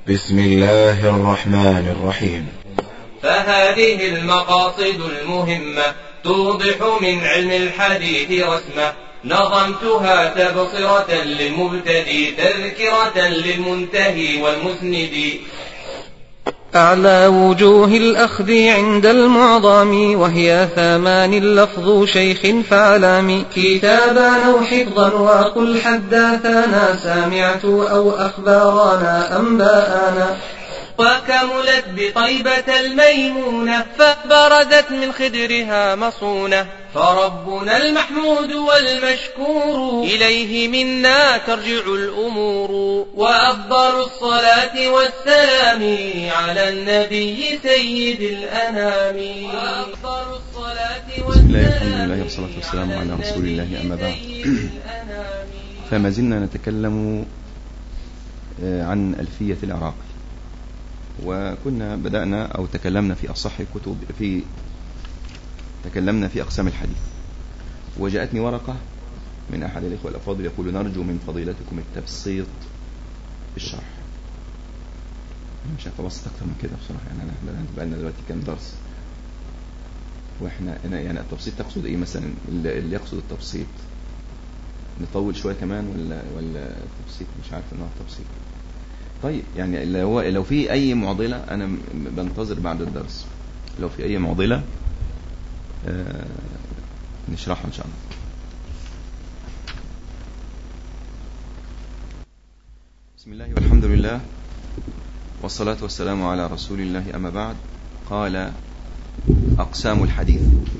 بسم الله الرحمن الرحيم. فهذه المقاصد المهمة توضح من علم الحديث رسمة، نظمتها تبصرة للمبتدي تذكرة للمنتهي والمسند. أعلى وجوه الأخذ عند المعظم وهي 8 لفظ شيخ فعلام، كتابا أو حفظا وقل حدثنا سمعت أو أخبارنا أنباءنا. وكملت بطيبة الميمونة فبرزت من خدرها مصونة، فربنا المحمود والمشكور إليه منا ترجع الأمور. وأفضل الصلاة والسلام على النبي سيد الأنام. وأفضل الصلاة والسلام. الحمد لله والصلاة والسلام على رسول الله، أما بعد. فما زلنا نتكلم عن ألفية العراقي، وكنا بدأنا أو تكلمنا في أصح كتب تكلمنا في أقسام الحديث. وجاءتني ورقة من أحد الإخوة الأفاضل يقول: نرجو من فضيلتكم التبسيط في الشرح. مش هتبسط أكثر من كده بصراحة، يعني احنا بقى لنا دلوقتي كام درس، واحنا يعني التبسيط تقصد ايه مثلا؟ اللي يقصد التبسيط نطول شوية كمان ولا التبسيط مش عارف انه التبسيط. طيب يعني لو في اي معضلة انا بنتظر بعد الدرس، لو في اي معضلة نشرحها ان شاء الله. بسم الله والحمد لله والصلاة والسلام على رسول الله، أما بعد. قال: أقسام الحديث.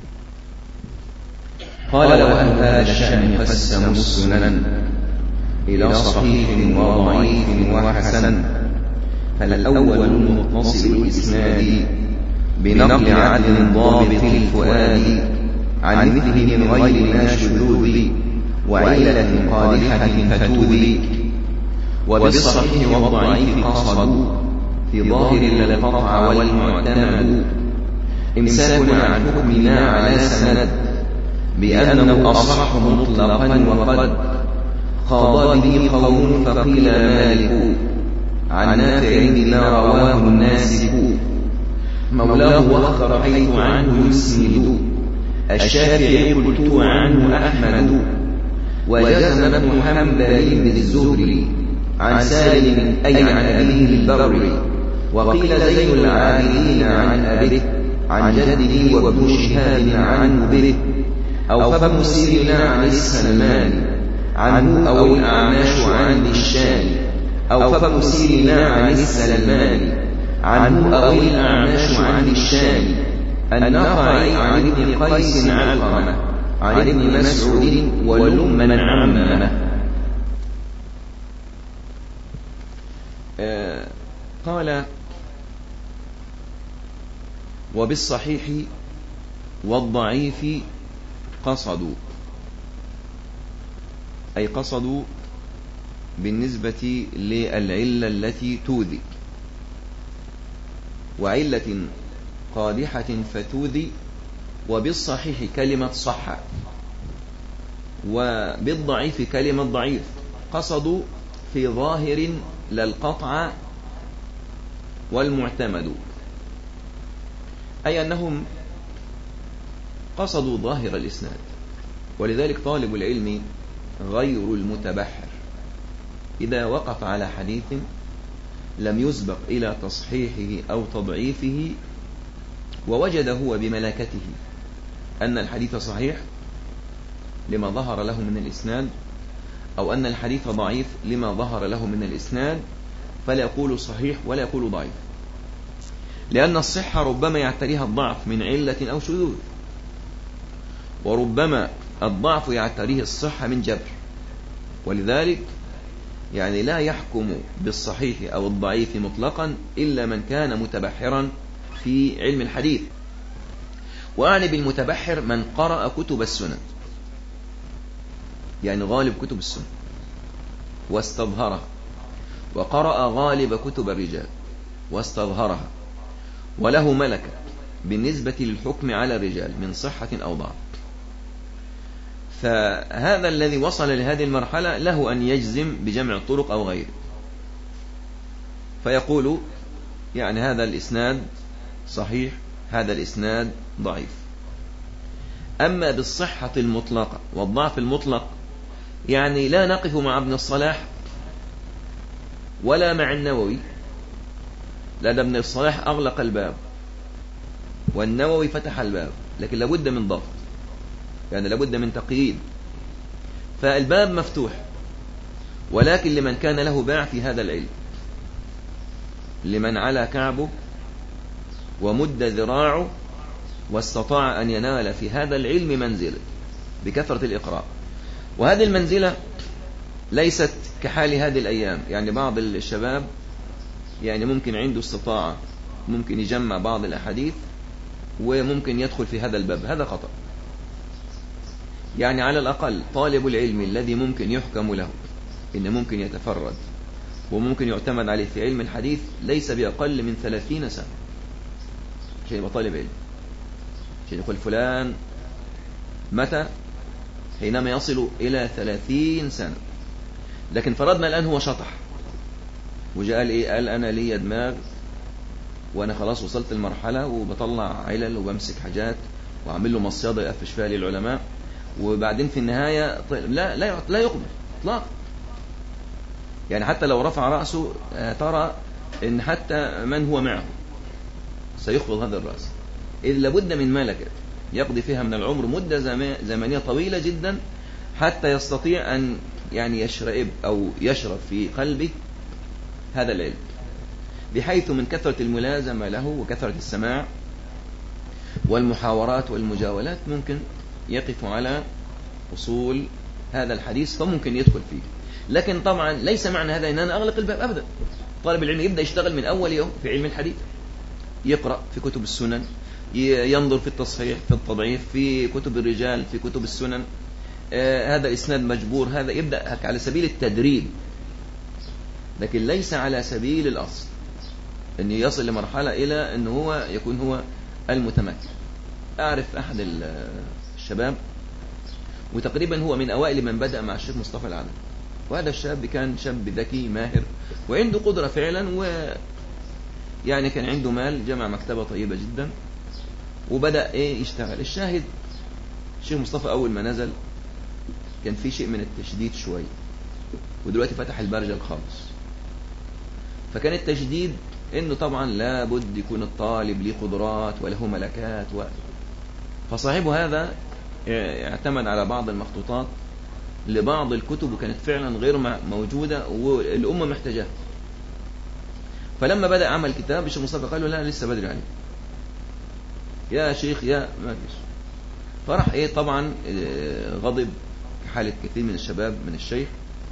قال: وأهل هذا الشأن قسموا السنن إلى صحيح وضعيف وحسن، فالأول متصل الإسناد بنقل عدل ضابط الفؤاد عن مثله من غير ما شذوذ وعلة قادحة فتوذي. وبالصحيح والضعيف قصدوا في ظاهر للقطع والمعتمد، إمساكنا عن حكمنا على سند بأنه أصح مطلقا، وقد خاض به قوم فقيل مالك عن نافع بما رواه الناسك، مولاه واخر حيث عنه يسند، الشافعي قلت عنه أحمد، وجزم ابن حنبل بالزهري عن سالم أي عن أبيه البر، وقيل زين العابدين عن أبيه عن جده، وابن شهاب عنه به، أو فابن سيرين عن السلمان عنه، أو الأعماش عن الشام، أو فابن سيرين عن السلمان عنه، أو الأعماش عن الشام، النخعي عن ابن قيس علقمة عن ابن مسعود ولمن عممه. قال: وبالصحيح والضعيف قصدوا، أي قصدوا بالنسبة للعلة التي توذي، وعلة قادحة فتوذي. وبالصحيح كلمة صح، وبالضعيف كلمة ضعيف. قصدوا في ظاهر للقطع والمعتمد، أي أنهم قصدوا ظاهر الإسناد. ولذلك طالب العلم غير المتبحر إذا وقف على حديث لم يسبق إلى تصحيحه أو تضعيفه، ووجد هو بملكته أن الحديث صحيح لما ظهر له من الإسناد، أو أن الحديث ضعيف لما ظهر له من الإسناد، فلا يقول صحيح ولا يقول ضعيف، لأن الصحة ربما يعتريها الضعف من علة أو شذوذ، وربما الضعف يعتريه الصحة من جبر. ولذلك يعني لا يحكم بالصحيح أو الضعيف مطلقا إلا من كان متبحرا في علم الحديث. وأعني بالمتبحر من قرأ كتب السنن، يعني غالب كتب السنن واستظهرها، وقرأ غالب كتب الرجال واستظهرها، وله ملكة بالنسبة للحكم على الرجال من صحة أو ضعف. فهذا الذي وصل لهذه المرحلة له أن يجزم بجمع الطرق أو غيره. فيقول يعني هذا الإسناد صحيح، هذا الإسناد ضعيف. أما بالصحة المطلقة والضعف المطلق يعني لا نقف مع ابن الصلاح ولا مع النووي، لأن ابن الصلاح أغلق الباب والنووي فتح الباب، لكن لابد من ضبط، يعني لابد من تقييد. فالباب مفتوح، ولكن لمن كان له باع في هذا العلم، لمن على كعبه ومد ذراعه واستطاع أن ينال في هذا العلم منزلة بكثرة الإقراء. وهذه المنزلة ليست كحال هذه الأيام، يعني بعض الشباب يعني ممكن عنده استطاعة، ممكن يجمع بعض الأحاديث وممكن يدخل في هذا الباب، هذا خطأ. يعني على الأقل طالب العلم الذي ممكن يحكم له إنه ممكن يتفرد وممكن يعتمد عليه في علم الحديث ليس بأقل من 30 سنة عشان يبقى طالب علم، عشان يقول فلان متى، حينما يصل إلى 30 سنة. لكن فرضنا الآن هو شطح وجاء قال إيه، قال أنا لي دماغ وأنا خلاص وصلت المرحلة وبطلع علل وبمسك حاجات وأعمل له مصيدة يقفش فيها للعلماء، وبعدين في النهاية لا يقبل إطلاقا. يعني حتى لو رفع رأسه ترى إن حتى من هو معه سيخفض هذا الرأس، إذ لابد من ملكة يقضي فيها من العمر مدة زمنية طويلة جدا حتى يستطيع أن يعني يشرب أو يشرب في قلبه هذا العلم، بحيث من كثرة الملازمة له وكثرة السماع والمحاورات والمجاولات ممكن يقف على أصول هذا الحديث فممكن يدخل فيه. لكن طبعا ليس معنى هذا أن أنا أغلق الباب أبدا. طالب العلم يبدأ يشتغل من أول يوم في علم الحديث، يقرأ في كتب السنن، ينظر في التصحيح، في التضعيف، في كتب الرجال، في كتب السنن، هذا إسناد مجبور، هذا يبدأ على سبيل التدريب، لكن ليس على سبيل الأصل أن يصل لمرحلة إلى أنه هو يكون هو المتمكن. أعرف أحد الشباب وتقريبا هو من أوائل من بدأ مع الشيخ مصطفى العدل، وهذا الشاب كان شاب ذكي ماهر وعنده قدرة فعلا، ويعني كان عنده مال، جمع مكتبة طيبة جدا وبدأ يشتغل. الشاهد الشيخ مصطفى أول ما نزل كان في شيء من التشديد شوي، ودلوقتي فتح البرجل خالص. فكان التشديد انه طبعا لابد يكون الطالب له قدرات وله ملكات فصاحبه هذا اعتمد على بعض المخطوطات لبعض الكتب وكانت فعلا غير موجودة والأمة محتاجاها. فلما بدأ عمل كتاب الشيخ مصطفى قال له لا لسه بدري عليه يا شيخ يا ما فيش. فرح طبعا غضب حالة كثير من الشباب من الشيخ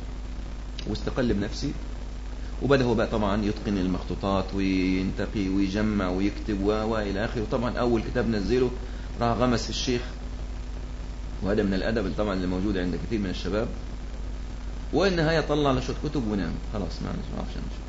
واستقل بنفسه، وبدأ هو بقى طبعا يتقن المخطوطات وينتقي ويجمع ويكتب وإلى آخره. وطبعا أول كتاب نزله راح غمس في الشيخ، وهذا من الأدب طبعا اللي موجود عند كثير من الشباب، والنهاية طلع له شوية كتب ونام خلاص ما عرفش نشوف.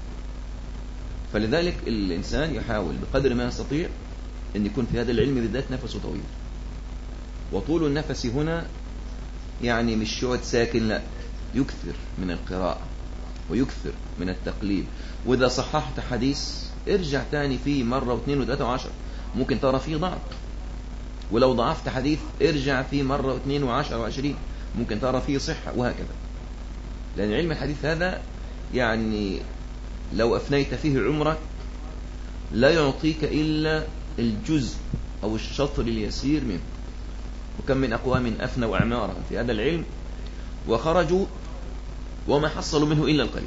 فلذلك الإنسان يحاول بقدر ما يستطيع أن يكون في هذا العلم بالذات نفسه طويل، وطول النفس هنا يعني مش يقعد ساكن، لا يكثر من القراءة ويكثر من التقليد. وإذا صححت حديث ارجع تاني فيه مرة واثنين وثلاثة وعشر، ممكن ترى فيه ضعف. ولو ضعفت حديث ارجع فيه مرة واثنين وعشر وعشرين، ممكن ترى فيه صحة، وهكذا. لأن علم الحديث هذا يعني لو أفنيت فيه عمرك لا يعطيك إلا الجزء أو الشطر اليسير منه. وكم من أقوام أفنوا أعمارهم في هذا العلم وخرجوا وما حصلوا منه إلا القليل،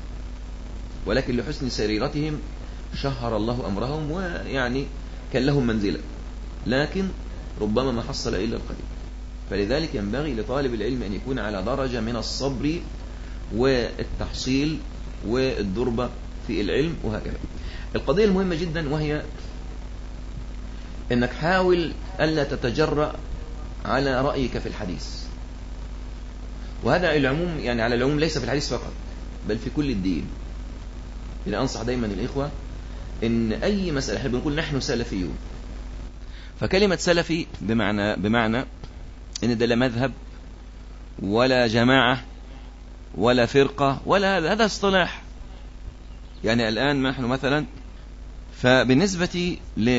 ولكن لحسن سريرتهم شهر الله أمرهم ويعني كان لهم منزلة، لكن ربما ما حصل إلا القليل. فلذلك ينبغي لطالب العلم أن يكون على درجة من الصبر والتحصيل والدربة في العلم وهكذا. القضية المهمة جدا وهي أنك حاول ألا تتجرأ على رأيك في الحديث، وهذا العموم يعني على العموم ليس في الحديث فقط بل في كل الدين. إذا أنصح دايما الإخوة إن أي مسألة، احنا بنقول نحن سلفيون، فكلمة سلفي بمعنى إن ده لا مذهب ولا جماعة ولا فرقة ولا هذا اصطلاح. يعني الآن نحن مثلا، فبالنسبة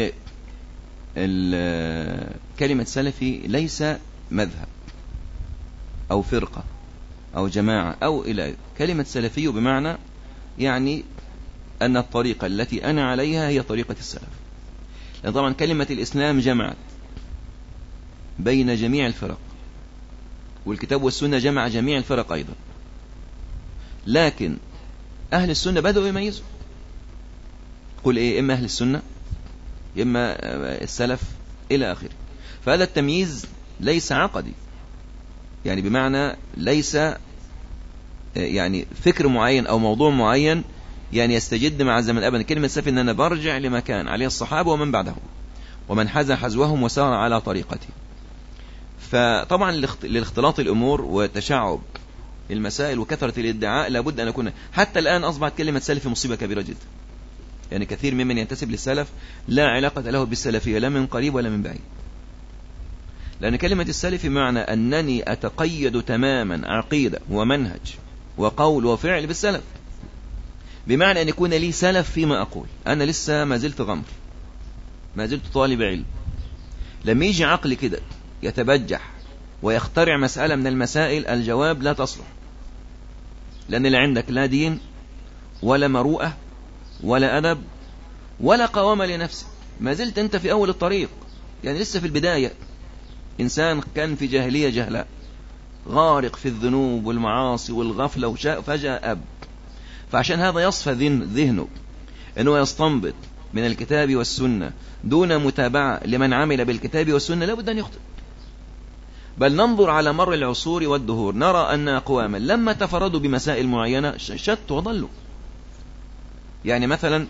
لكلمة سلفي ليس مذهب أو فرقة أو جماعة أو إلى كلمة سلفي بمعنى يعني أن الطريقة التي أنا عليها هي طريقة السلف. لأن طبعا كلمة الإسلام جمعت بين جميع الفرق، والكتاب والسنة جمع جميع الفرق أيضا، لكن أهل السنة بدأوا يميزوا، قل إيه، إما أهل السنة إما السلف إلى آخره. فهذا التمييز ليس عقدي، يعني بمعنى ليس يعني فكر معين أو موضوع معين يعني يستجد مع الزمن أبدا. كلمة سلف إن أنا برجع لما كان عليه الصحابة ومن بعدهم ومن حذا حذوهم وسار على طريقته. فطبعا لاختلاط الأمور وتشعب المسائل وكثرة الادعاء لابد أن أكون، حتى الآن أصبحت كلمة سلف مصيبة كبيرة جدا. يعني كثير ممن ينتسب للسلف لا علاقة له بالسلفية لا من قريب ولا من بعيد، لأن كلمة السلف معنى أنني أتقيد تماما عقيدة ومنهج وقول وفعل بالسلف، بمعنى أن يكون لي سلف فيما أقول. أنا لسه ما زلت غمر، ما زلت طالب علم. لما يجي عقلي كده يتبجح ويخترع مسألة من المسائل، الجواب لا تصلح، لأن اللي عندك لا دين ولا مروءة ولا أدب ولا قوامة لنفسك. ما زلت أنت في أول الطريق، يعني لسه في البداية. إنسان كان في جاهلية جهلاء غارق في الذنوب والمعاصي والغفلة وشاء فجأة أب. فعشان هذا يصفى ذهنه أنه يستنبط من الكتاب والسنة دون متابعة لمن عمل بالكتاب والسنة، لابد أن يخطئ. بل ننظر على مر العصور والدهور نرى أن أقواما لما تفردوا بمسائل معينة شتوا وضلوا. يعني مثلا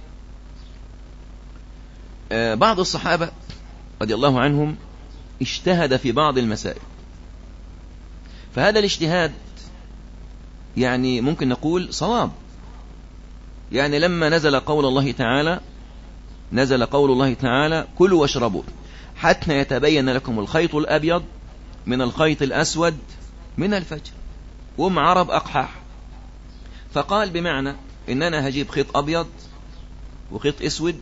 بعض الصحابة رضي الله عنهم اجتهد في بعض المسائل، فهذا الاجتهاد يعني ممكن نقول صواب. يعني لما نزل قول الله تعالى كلوا واشربوا حتى يتبين لكم الخيط الأبيض من الخيط الأسود من الفجر، وهم عرب أقحاح، فقال بمعنى إن أنا هجيب خيط أبيض وخيط أسود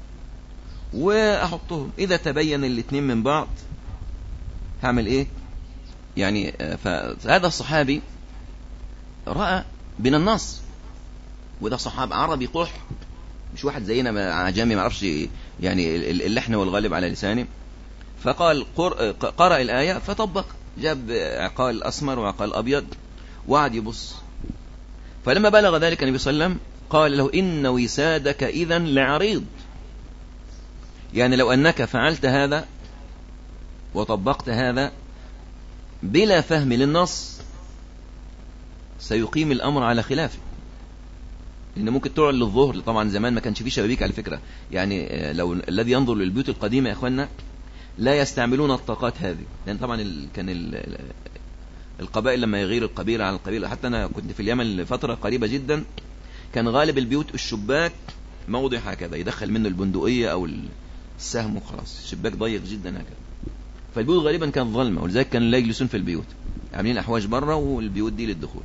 وأحطهم، إذا تبين الاثنين من بعض هعمل إيه؟ يعني فهذا الصحابي رأى بين النص، وده صحاب عربي قح، مش واحد زينا عجمي ما عرفش يعني اللحن والغالب على لسانه. فقال قرأ الآية فطبق، جاب عقال أسمر وعقال أبيض وقعد يبص. فلما بلغ ذلك النبي صلى الله عليه وسلم قال له إن وسادك إذن لعريض، يعني لو أنك فعلت هذا وطبقت هذا بلا فهم للنص سيقيم الأمر على خلافه. لأن ممكن تعلن للظهر، طبعا زمان ما كانش فيه شبابيك على فكرة، يعني لو الذي ينظر للبيوت القديمة يا إخواننا لا يستعملون الطاقات هذه، لأن طبعا كان القبائل لما يغير القبيلة عن القبيلة، حتى أنا كنت في اليمن لفترة قريبة جدا، كان غالب البيوت الشباك موضع هكذا يدخل منه البندقية أو السهم وخلاص، الشباك ضيق جدا هكذا. فالبيوت غالبا كانت ظلمة، ولذلك كانوا لا يجلسون في البيوت، عاملين أحواج بره والبيوت دي للدخول.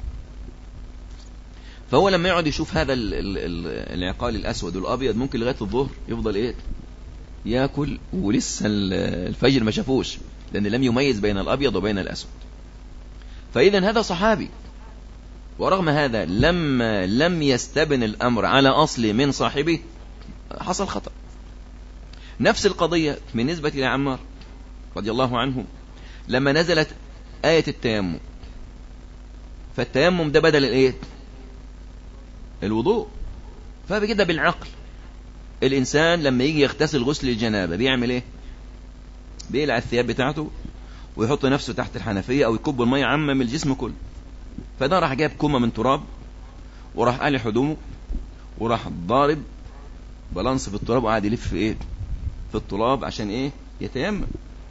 فهو لما يقعد يشوف هذا العقال الأسود والأبيض ممكن لغاية الظهر يفضل إيه يأكل، ولسه الفجر ما شافوش، لأن لم يميز بين الأبيض وبين الأسود. فإذا هذا صحابي، ورغم هذا لما لم يستبن الأمر على أصل من صاحبه حصل خطأ. نفس القضية بالنسبة لعمار رضي الله عنه لما نزلت آية التيمم، فالتيمم ده بدل الإيه؟ الوضوء. فبكده بالعقل الإنسان لما يجي يغتسل غسل الجنابة بيعمل إيه؟ بيقلع الثياب بتاعته ويحط نفسه تحت الحنفية أو يكب المية عامة من الجسم كله. فده راح جاب كومة من تراب وراح قالع هدومه وراح ضارب بالانس في التراب وقعد يلف في إيه؟ في التراب عشان إيه؟ يتيمم.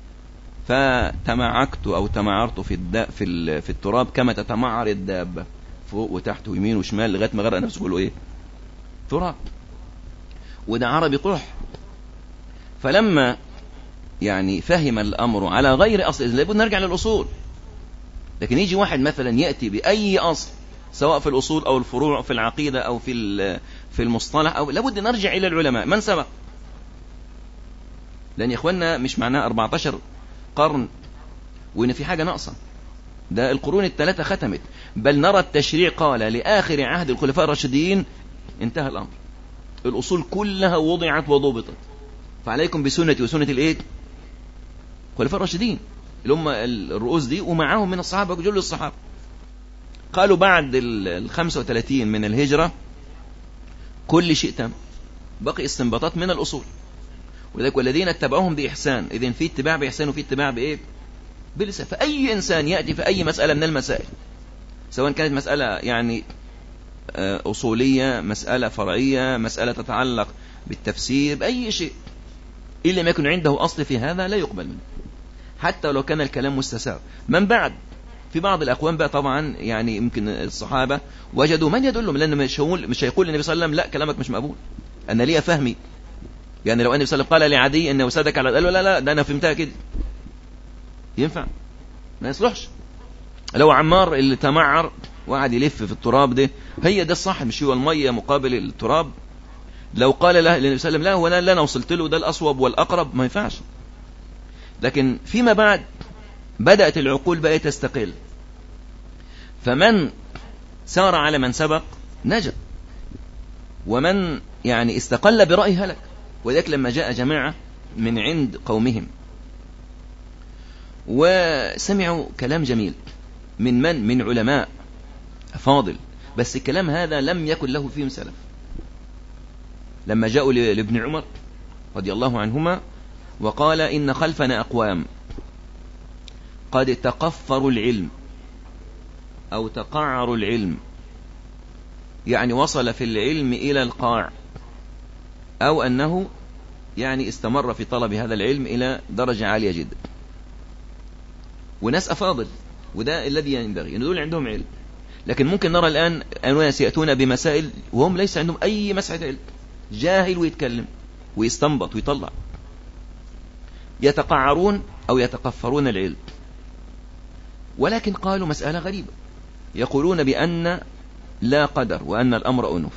فتمعكت أو تمعرت في التراب كما تتمعر الدابة، فوق وتحت ويمين وشمال لغاية ما غرق نفسه كله إيه؟ تراب. وده عربي قح. فلما يعني فهم الأمر على غير أصل، إذن لابد نرجع للأصول. لكن يجي واحد مثلا يأتي بأي أصل سواء في الأصول أو الفروع في العقيدة أو في في المصطلح أو لابد نرجع إلى العلماء من سبق، لأن يا إخواننا مش معناه 14 قرن وإن في حاجة ناقصة، ده القرون الثلاثة ختمت، بل نرى التشريع قال لآخر عهد الخلفاء الراشدين انتهى الأمر، الأصول كلها وضعت وضبطت، فعليكم بسنتي وسنة الإيه؟ الخلفاء الراشدين اللي هم الرؤوس دي، ومعاهم من الصحابة جل الصحابة. قالوا بعد 35 من الهجرة كل شيء تم، بقي استنباطات من الأصول، ولذلك والذين اتبعوهم بإحسان، إذن في اتباع بإحسان وفي اتباع بإيه؟ بلسان. فأي إنسان يأتي في أي مسألة من المسائل، سواء كانت مسألة يعني أصولية، مسألة فرعية، مسألة تتعلق بالتفسير، بأي شيء إلا ما يكون عنده أصل في هذا لا يقبل منه، حتى لو كان الكلام مستساغ. من بعد في بعض الأقوام بقى طبعا يعني يمكن الصحابة وجدوا من يدلهم، لأن مش هيقول النبي صلى الله عليه وسلم لا كلامك مش مقبول، أنا ليا فهمي، يعني لو النبي صلى الله عليه وسلم قال لعدي أنه سادك على، قال له لا ده أنا فهمتها كده، ينفع؟ ما يصلحش. لو عمار اللي تمعر وقعد يلف في التراب ده، هي ده الصح، مش هو المية مقابل التراب، لو قال له النبي صلى الله عليه وسلم لا أنا وصلت له ده الأصوب والأقرب، ما ينفعش. لكن فيما بعد بدأت العقول بقى تستقل، فمن سار على من سبق نجا، ومن يعني استقل برأي هلك. وذلك لما جاء جماعة من عند قومهم وسمعوا كلام جميل من علماء فاضل، بس الكلام هذا لم يكن له فيهم سلف. لما جاءوا لابن عمر رضي الله عنهما وقال إن خلفنا أقوام قد تقفروا العلم أو تقعروا العلم، يعني وصل في العلم إلى القاع، أو أنه يعني استمر في طلب هذا العلم إلى درجة عالية جدا، وناس أفاضل، وده الذي ينبغي أن دول عندهم علم. لكن ممكن نرى الآن أناس يأتون بمسائل وهم ليس عندهم أي مسألة علم، جاهل ويتكلم ويستنبط ويطلع، يتقعرون أو يتقفرون العلم. ولكن قالوا مسألة غريبة، يقولون بأن لا قدر وأن الأمر أنف،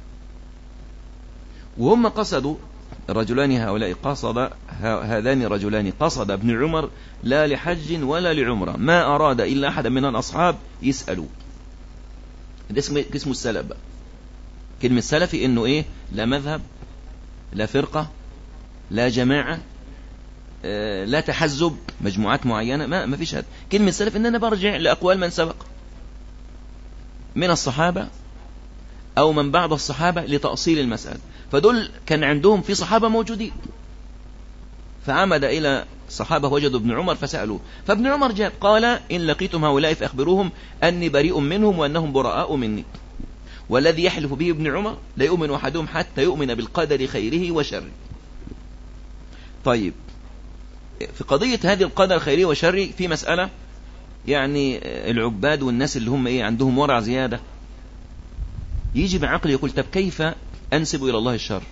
وهم قصدوا الرجلان هؤلاء، هذان الرجلان قصد ابن عمر لا لحج ولا لعمرة، ما أراد إلا أحد من الأصحاب يسألوا. ده اسمه السلف بقى. كلمة سلفي إنه إيه؟ لا مذهب، لا فرقة، لا جماعة، لا تحزب مجموعات معينة، ما فيش هذا. كلمة سلف إن أنا برجع لأقوال من سبق من الصحابة أو من بعض الصحابة لتأصيل المسألة. فدول كان عندهم في صحابة موجودين، فعمد إلى صحابة وجدوا ابن عمر فسألوه، فابن عمر جاب قال إن لقيتم هؤلاء فأخبروهم أني بريء منهم وأنهم براء مني، والذي يحلف به ابن عمر لا يؤمن أحدهم حتى يؤمن بالقدر خيره وشره. طيب في قضية هذه القدر خيره وشره في مسألة، يعني العباد والناس اللي هم إيه عندهم ورع زيادة، يجي بعقل يقول طب كيف أنسب إلى الله الشر؟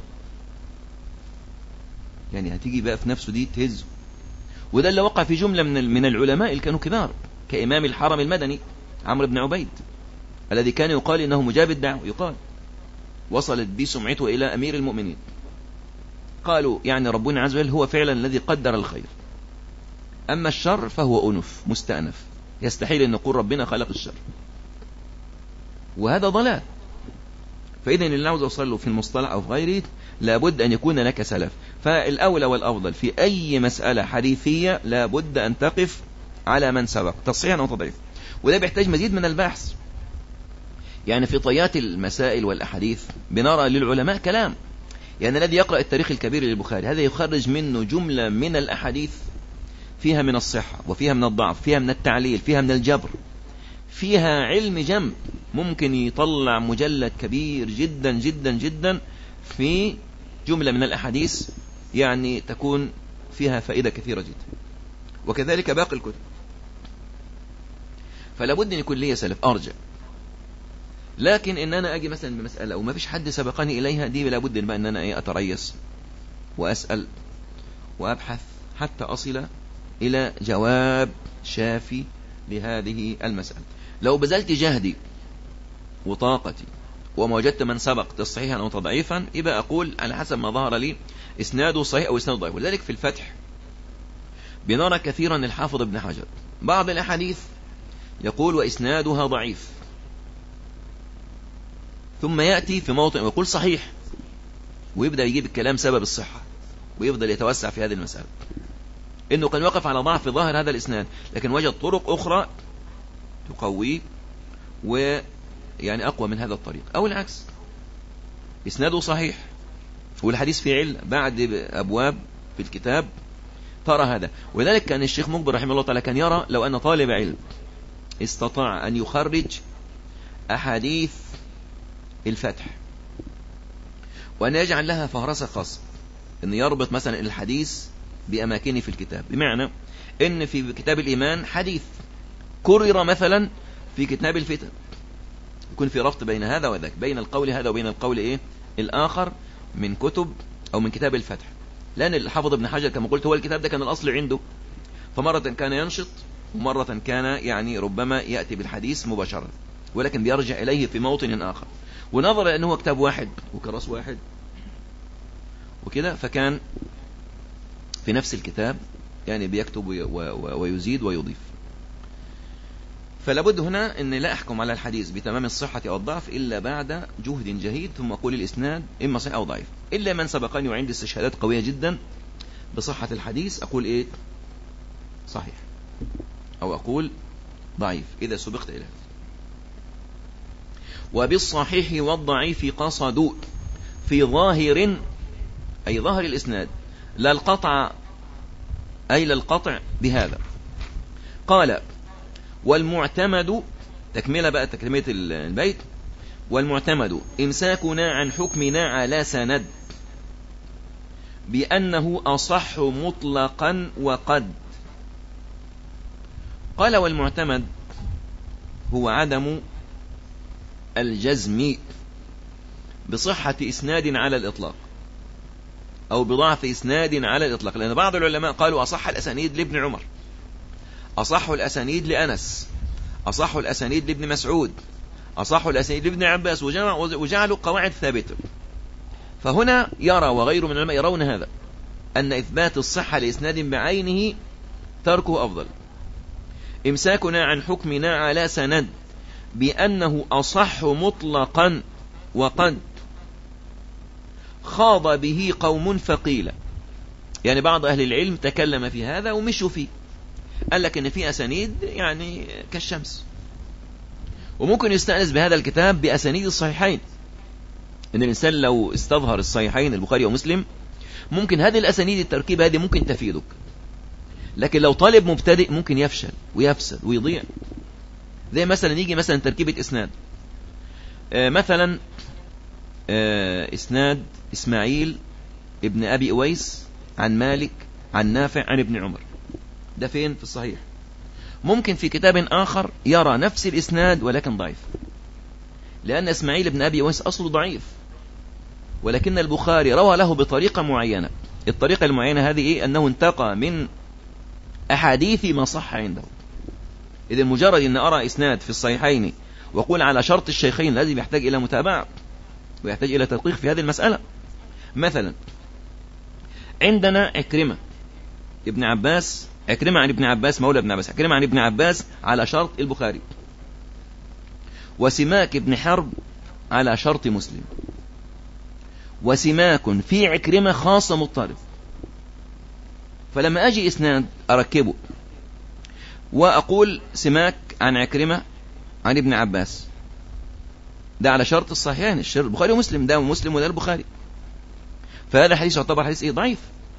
يعني هتيجي بقى في نفسه دي تهزه. وده اللي وقع في جملة من العلماء اللي كانوا كبار، كإمام الحرم المدني عمرو بن عبيد الذي كان يقال إنه مجاب الدعوة، يقال وصلت به سمعته إلى أمير المؤمنين. قالوا يعني ربنا عز وجل هو فعلا الذي قدر الخير، أما الشر فهو أنف مستأنف، يستحيل أن نقول ربنا خلق الشر، وهذا ضلال. فإذا اللي عاوز أوصل له في المصطلح أو في غيره لابد أن يكون لك سلف. فالأولى والأفضل في أي مسألة حديثية لابد أن تقف على من سبق تصحيحا أو تضعيفا، وده بيحتاج مزيد من البحث. يعني في طيات المسائل والأحاديث بنرى للعلماء كلام، يعني الذي يقرأ التاريخ الكبير للبخاري هذا يخرج منه جملة من الأحاديث فيها من الصحة وفيها من الضعف، فيها من التعليل، فيها من الجبر، فيها علم جم، ممكن يطلع مجلد كبير جدا جدا جدا في جملة من الأحاديث، يعني تكون فيها فائدة كثيرة جدا. وكذلك باقي الكتب. فلا بد أن يكون لي سلف أرجع. لكن إن أنا أجي مثلا بمسألة وما فيش حد سبقني إليها، دي لا بد أن أنا أتريث وأسأل وأبحث حتى أصل إلى جواب شافي لهذه المسألة. لو بذلت جهدي وطاقتي وما وجدت من سبق تصحيحا أو تضعيفا يبقى أقول على حسب ما ظهر لي إسناده صحيح أو إسناده ضعيف. ولذلك في الفتح بنرى كثيرا الحافظ ابن حجر بعض الأحاديث يقول وإسنادها ضعيف، ثم يأتي في موطن ويقول صحيح، ويبدأ يجيب الكلام سبب الصحة ويفضل يتوسع في هذه المسألة، إنه كان وقف على ضعف ظاهر هذا الإسناد لكن وجد طرق أخرى تقويه ويعني أقوى من هذا الطريق، أو العكس إسناده صحيح والحديث في علة بعد أبواب في الكتاب ترى هذا. ولذلك كان الشيخ مقبل رحمه الله تعالى كان يرى لو أن طالب علم استطاع أن يخرج أحاديث الفتح وأن يجعل لها فهرسة خاصة، أن يربط مثلا الحديث بأماكنه في الكتاب، بمعنى أن في كتاب الإيمان حديث كرر مثلا في كتاب الفتن، يكون في ربط بين هذا وذاك، بين القول هذا وبين القول الآخر من كتب أو من كتاب الفتح. لأن الحافظ ابن حجر كما قلت هو الكتاب ده كان الأصل عنده، فمرة كان ينشط ومرة كان يعني ربما يأتي بالحديث مباشرة، ولكن بيرجع إليه في موطن آخر، ونظر لأنه هو كتاب واحد وكراس واحد وكده، فكان في نفس الكتاب يعني بيكتب ويزيد ويضيف. فلابد هنا أن لا أحكم على الحديث بتمام الصحة أو الضعف إلا بعد جهد جهيد، ثم أقول الإسناد إما صحيح أو ضعيف، إلا من سبقني وعندي استشهادات قوية جدا بصحة الحديث أقول صحيح أو أقول ضعيف إذا سبقت إليه. وبالصحيح والضعيف قصدوا في ظاهر أي ظاهر الإسناد لا القطع أي لا القطع بهذا. قال والمعتمد تكملة بقى تكملة البيت، والمعتمد إمساكنا عن حكمنا على سند بأنه أصح مطلقا وقد. قال والمعتمد هو عدم الجزم بصحة إسناد على الإطلاق أو بضعف إسناد على الإطلاق، لأن بعض العلماء قالوا أصح الأسانيد لابن عمر، أصح الأسانيد لأنس، أصح الأسانيد لابن مسعود، أصح الأسانيد لابن عباس، وجعلوا قواعد ثابتة. فهنا يرى وغيره من العلماء يرون هذا، أن إثبات الصحة لإسناد بعينه تركه أفضل. إمساكنا عن حكمنا على سند بأنه أصح مطلقا وقد خاض به قوم فقيل، يعني بعض أهل العلم تكلم في هذا ومشوا فيه، قال لك إن في أسانيد يعني كالشمس، وممكن يستأنس بهذا الكتاب بأسانيد الصحيحين، إن الإنسان لو استظهر الصحيحين البخاري ومسلم ممكن هذه الأسانيد التركيبة هذه ممكن تفيدك، لكن لو طالب مبتدئ ممكن يفشل ويفسد ويضيع. زي مثلا يجي مثلا تركيبة إسناد، مثلا إسناد إسماعيل ابن أبي أويس عن مالك عن نافع عن ابن عمر، ده فين في الصحيح؟ ممكن في كتاب آخر يرى نفس الإسناد ولكن ضعيف، لأن إسماعيل ابن أبي أويس أصله ضعيف، ولكن البخاري روى له بطريقة معينة. الطريقة المعينة هذه أنه انتقى من أحاديث ما صح عنده. إذن مجرد أن أرى إسناد في الصحيحين وقول على شرط الشيخين لازم يحتاج إلى متابعة ويحتاج إلى تدقيق في هذه المسألة. مثلا عندنا عكرمة ابن عباس، عكرمة عن ابن عباس مولى ابن عباس، عكرمة عن ابن عباس على شرط البخاري، وسماك ابن حرب على شرط مسلم، وسماك في عكرمة خاصة مضطرب. فلما أجي إسناد أركبه وأقول سماك عن عكرمة عن ابن عباس، ده على شرط الصحيحين البخاري ومسلم، ده مسلم وده البخاري، فهذا حديث يعتبر حديث ضعيف،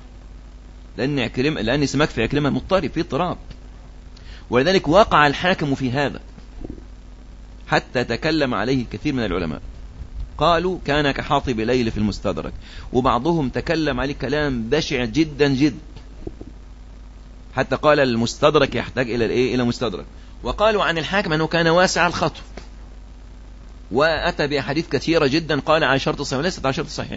لأن سماك في عكرمة مضطرب في اضطراب. ولذلك وقع الحاكم في هذا حتى تكلم عليه كثير من العلماء، قالوا كان كحاطب ليل في المستدرك، وبعضهم تكلم عليه كلام بشع جدا جدا، حتى قال المستدرك يحتاج إلى مستدرك. وقالوا عن الحاكم أنه كان واسع الخطو، وأتى بأحاديث كثيرة جدا قال على شرط الصحيح وليست على شرط الصحيح،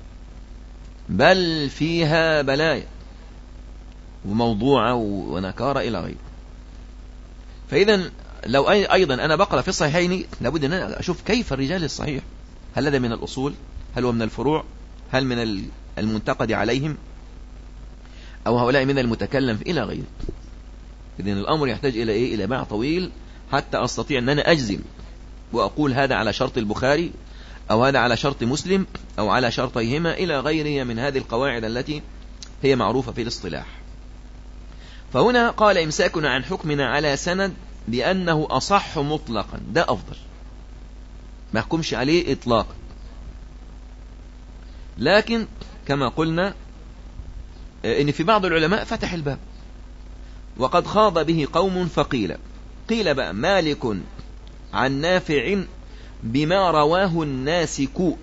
بل فيها بلايا وموضوعة ونكارة إلى غيره. فإذا لو أيضا أنا بقرأ في الصحيحين لابد أن أنا أشوف كيف الرجال الصحيح، هل هذا من الأصول؟ هل هو من الفروع؟ هل من المنتقد عليهم؟ أو هؤلاء من المتكلم إلى غيره؟ إذن الأمر يحتاج إلى إيه؟ إلى باع طويل حتى أستطيع أن أنا أجزم وأقول هذا على شرط البخاري أو هذا على شرط مسلم أو على شرطيهما إلى غيره من هذه القواعد التي هي معروفة في الاصطلاح. فهنا قال إمساكنا عن حكمنا على سند بأنه أصح مطلقا، ده أفضل، ما يحكمش عليه إطلاقا. لكن كما قلنا إن في بعض العلماء فتح الباب وقد خاض به قوم فقيل بقى مالك عن نافع بما رواه الناسك.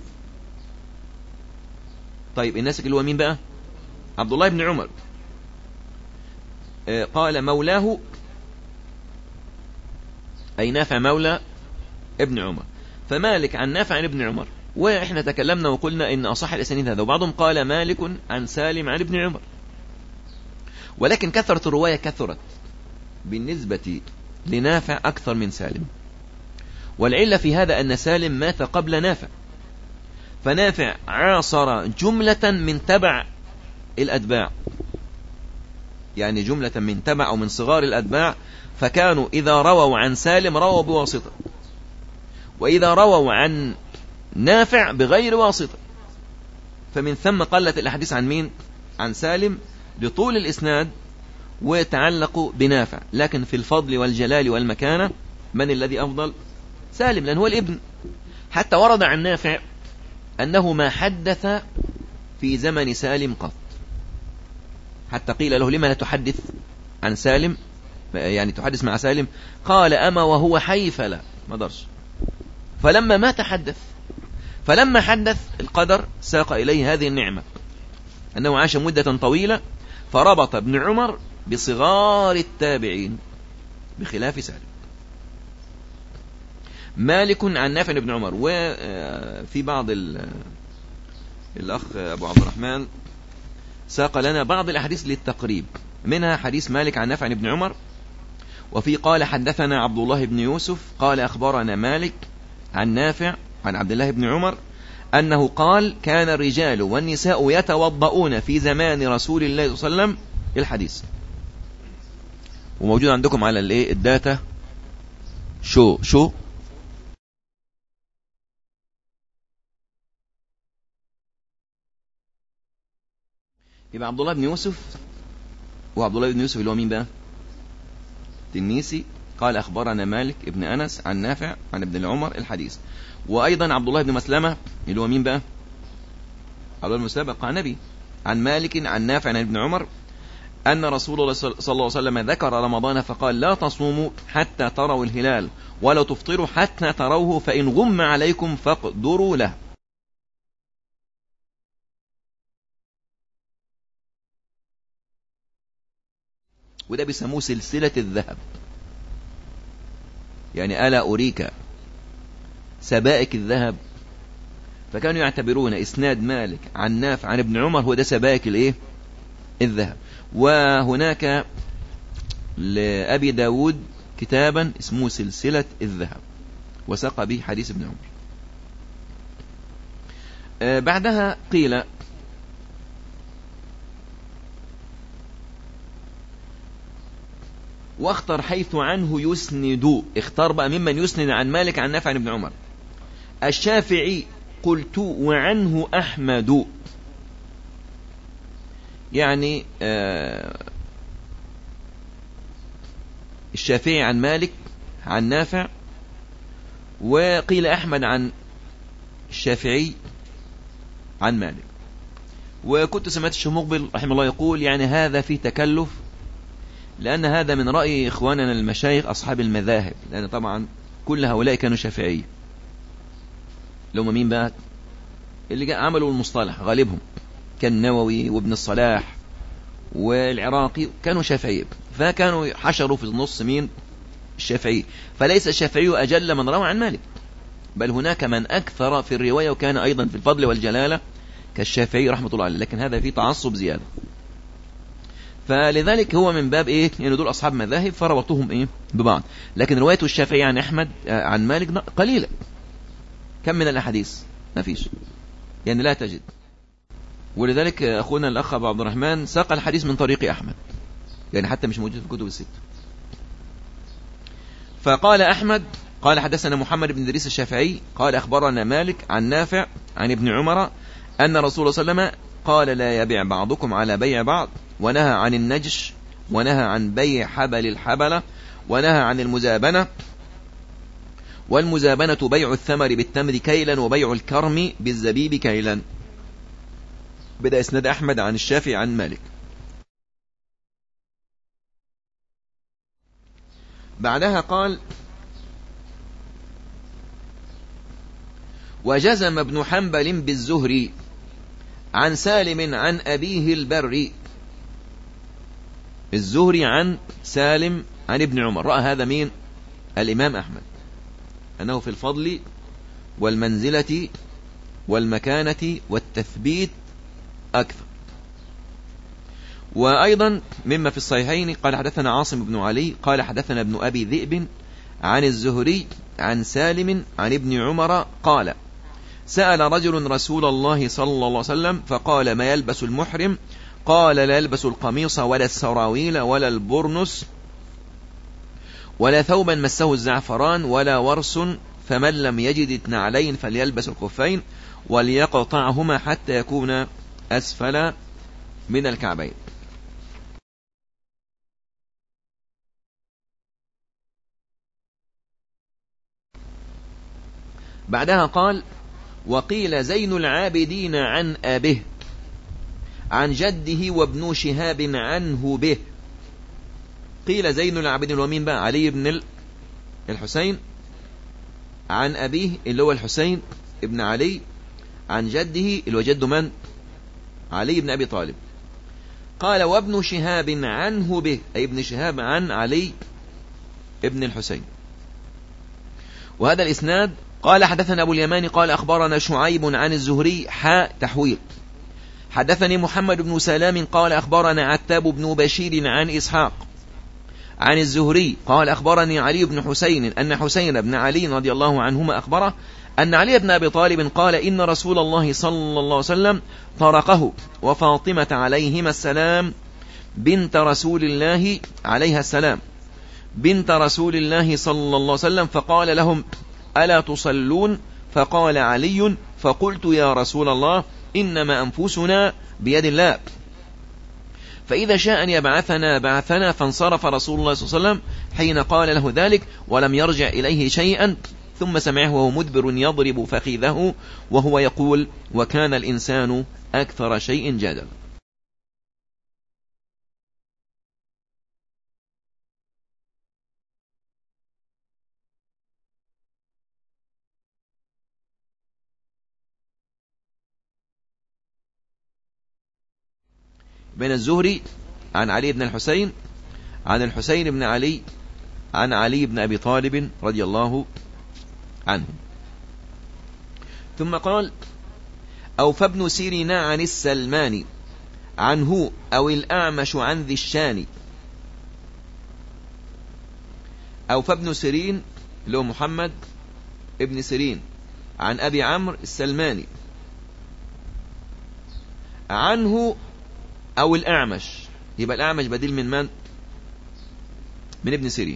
طيب الناسك اللي هو مين بقى؟ عبد الله بن عمر. قال مولاه أي نافع مولى ابن عمر، فمالك عن نافع عن ابن عمر. وإحنا تكلمنا وقلنا إن أصح الأسانيد هذا، وبعضهم قال مالك عن سالم عن ابن عمر، ولكن كثرة الرواية كثرت بالنسبة لنافع أكثر من سالم. والعلة في هذا أن سالم مات قبل نافع، فنافع عاصر جملة من تبع الأتباع، يعني جملة من تبع أو من صغار الأتباع، فكانوا إذا رووا عن سالم رووا بواسطة، وإذا رووا عن نافع بغير واسطة، فمن ثم قلت الأحاديث عن مين؟ عن سالم لطول الإسناد وتعلقوا بنافع. لكن في الفضل والجلال والمكانة من الذي أفضل؟ سالم، لأن هو الابن. حتى ورد عن نافع أنه ما حدث في زمن سالم قط، حتى قيل له لما لا تحدث عن سالم، يعني تحدث مع سالم؟ قال أما وهو حي فلا، ما درش. فلما ما تحدث، فلما حدث القدر ساق إليه هذه النعمة أنه عاش مدة طويلة، فربط ابن عمر بصغار التابعين بخلاف سالم. مالك عن نافع بن عمر. وفي بعض الأخ أبو عبد الرحمن ساق لنا بعض الأحاديث للتقريب، منها حديث مالك عن نافع بن عمر. وفي قال حدثنا عبد الله بن يوسف قال أخبرنا مالك عن نافع عن عبد الله بن عمر أنه قال كان الرجال والنساء يتوضؤون في زمان رسول الله صلى الله عليه وسلم. الحديث وموجود عندكم على الداتا شو يبقى عبد الله بن يوسف. وعبد الله بن يوسف اللي هو مين بقى؟ التنيسي. قال أخبرنا مالك ابن أنس عن نافع عن ابن العمر الحديث. وأيضا عبد الله بن مسلمة اللي هو مين بقى؟ عبد الله بن مسلمة قعنبي عن مالك عن نافع عن ابن عمر أن رسول الله صلى الله عليه وسلم ذكر رمضان فقال لا تصوموا حتى تروا الهلال ولا تفطروا حتى تروه فإن غم عليكم فاقدروا له. وده بيسموه سلسلة الذهب، يعني ألا أريك سبائك الذهب. فكانوا يعتبرون إسناد مالك عن نافع عن ابن عمر هو ده سبائك الذهب. وهناك لأبي داود كتابا اسمه سلسلة الذهب وساق به حديث ابن عمر. بعدها قيل واختر حيث عنه يسند. اختار بقى ممن يسند عن مالك عن نافع عن ابن عمر. الشافعي قلت وعنه أحمد، يعني الشافعي عن مالك عن نافع، وقيل أحمد عن الشافعي عن مالك. وكنت سمعت الشيخ مقبل رحمه الله يقول يعني هذا فيه تكلف، لأن هذا من رأي إخواننا المشايخ أصحاب المذاهب، لأن طبعا كل هؤلاء كانوا شافعية. لهم مين بقى؟ اللي عملوا المصطلح غالبهم كان النووي وابن الصلاح والعراقي كانوا شافعية، فكانوا حشروا في النص مين؟ الشافعي. فليس الشافعي أجل من روى عن مالك، بل هناك من أكثر في الرواية وكان أيضا في الفضل والجلالة كالشافعي رحمة الله عليه، لكن هذا فيه تعصب زيادة. فلذلك هو من باب يعني دول أصحاب مذاهب فربطوهم ببعض. لكن رواية الشافعي عن أحمد عن مالك قليلة. كم من الأحاديث؟ ما فيش، يعني لا تجد. ولذلك أخونا الأخ أبو عبد الرحمن ساق الحديث من طريق أحمد، يعني حتى مش موجود في الكتب الستة. فقال أحمد قال حدثنا محمد بن إدريس الشافعي قال أخبرنا مالك عن نافع عن ابن عمر أن رسول الله صلى الله عليه وسلم قال لا يبيع بعضكم على بيع بعض، ونهى عن النجش، ونهى عن بيع حبل الحبلة، ونهى عن المزابنة، والمزابنة بيع الثمر بالتمر كيلا، وبيع الكرم بالزبيب كيلا. بدأ إسناد أحمد عن الشافعي عن مالك. بعدها قال وجزم ابن حنبل بالزهري عن سالم عن أبيه البري. الزهري عن سالم عن ابن عمر. رأى هذا مين؟ الإمام أحمد، أنه في الفضل والمنزلة والمكانة والتثبيت أكثر. وأيضا مما في الصحيحين قال حدثنا عاصم بن علي قال حدثنا ابن أبي ذئب عن الزهري عن سالم عن ابن عمر قال سأل رجل رسول الله صلى الله عليه وسلم فقال ما يلبس المحرم؟ قال لا يلبس القميص ولا السراويل ولا البرنس ولا ثوبا مسه الزعفران ولا ورس، فمن لم يجد النعلين فليلبس الخفين وليقطعهما حتى يكون أسفل من الكعبين. بعدها قال وقيل زين العابدين عن أبيه عن جده وابن شهاب عنه به. قيل زين العابدين ومين بقى؟ علي بن الحسين، عن أبيه اللي هو الحسين ابن علي، عن جده اللي هو جد من؟ علي بن أبي طالب. قال وابن شهاب عنه به، أي ابن شهاب عن علي ابن الحسين. وهذا الإسناد قال حدثنا أبو اليمان قال أخبرنا شعيب عن الزهري تحويل. حدثني محمد بن سلام قال أخبرنا عتاب بن بشير عن إسحاق عن الزهري قال أخبرني علي بن حسين أن حسين بن علي رضي الله عنهما أخبره أن علي بن أبي طالب قال إن رسول الله صلى الله عليه وسلم طرقه وفاطمة عليهما السلام بنت رسول الله عليها السلام بنت رسول الله صلى الله عليه وسلم، فقال لهم ألا تصلون؟ فقال علي فقلت يا رسول الله إنما أنفسنا بيد الله، فإذا شاء أن يبعثنا بعثنا. فانصرف رسول الله صلى الله عليه وسلم حين قال له ذلك ولم يرجع إليه شيئا، ثم سمعه وهو مدبر يضرب فخذه وهو يقول وكان الإنسان أكثر شيء جدلا. بين الزهري عن علي بن الحسين عن الحسين بن علي عن علي بن أبي طالب رضي الله عنه. ثم قال أو فابن سيرين عن السلماني عنه أو الأعمش عن ذي الشان. أو فابن سيرين له محمد ابن سيرين عن أبي عمرو السلماني عنه أو الأعمش، يبقى الأعمش بديل من من؟ من ابن سيرين.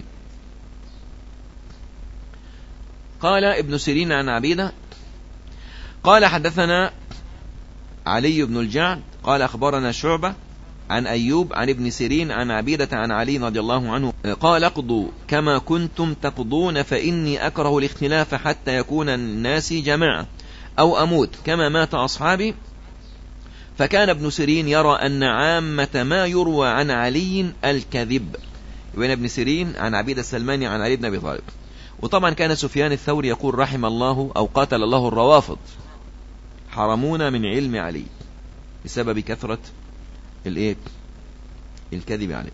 قال ابن سيرين عن عبيدة قال حدثنا علي بن الجعد قال أخبرنا شعبة عن أيوب عن ابن سيرين عن عبيدة عن علي رضي الله عنه قال اقضوا كما كنتم تقضون فإني أكره الاختلاف حتى يكون الناس جماعة أو أموت كما مات أصحابي. فكان ابن سيرين يرى أن عامة ما يروى عن علي الكذب. وين ابن سيرين عن عبيدة السلماني عن علي بن أبي طالب. وطبعا كان سفيان الثوري يقول رحم الله أو قاتل الله الروافض حرمونا من علم علي بسبب كثرة الكذب عليه.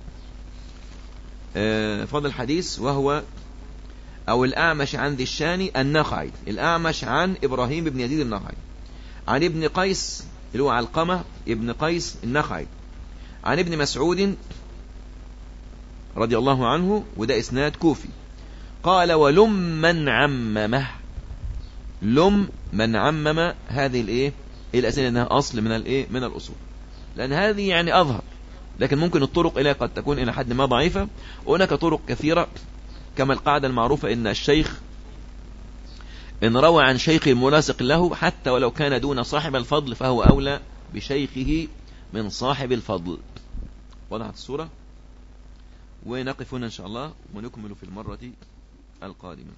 فضل الحديث وهو أو الأعمش عن ذي الشان النخعي. الأعمش عن إبراهيم بن يزيد النخعي عن ابن قيس اللي هو علقمة ابن قيس النخعي عن ابن مسعود رضي الله عنه، وده إسناد كوفي. قال ولمن عممه لم من عمم هذه الايه الأسئلة انها اصل من الايه من الاصول، لان هذه يعني اظهر، لكن ممكن الطرق اليها قد تكون الى حد ما ضعيفة. وهناك طرق كثيرة، كما القاعدة المعروفة ان الشيخ ان روى عن شيخ الملاصق له حتى ولو كان دون صاحب الفضل فهو اولى بشيخه من صاحب الفضل. وضحت الصورة؟ ونقف هنا ان شاء الله ونكمل في المرة القادمة.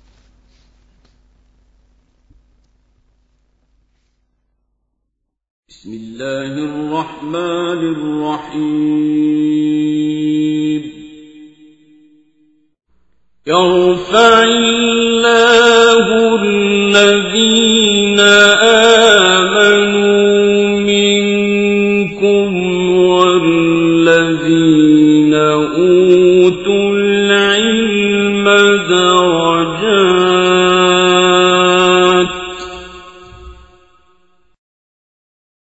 بسم الله الرحمن الرحيم. يرفع الله الذين